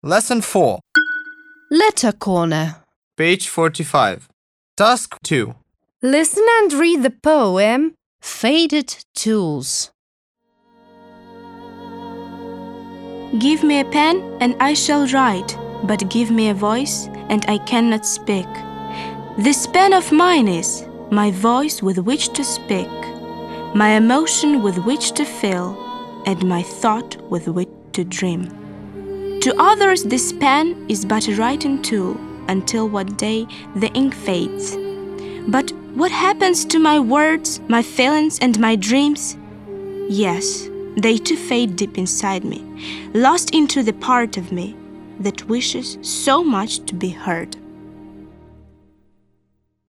Lesson 4, Letter Corner. page 45. Task 2. Listen and read the poem Faded Tools. Give me a pen and I shall write, but give me a voice and I cannot speak. This pen of mine is my voice with which to speak, my emotion with which to feel, and my thought with which to dream. To others this pen is but a writing tool until one day the ink fades. But what happens to my words, my feelings, and my dreams? Yes, they too fade deep inside me, lost into the part of me that wishes so much to be heard.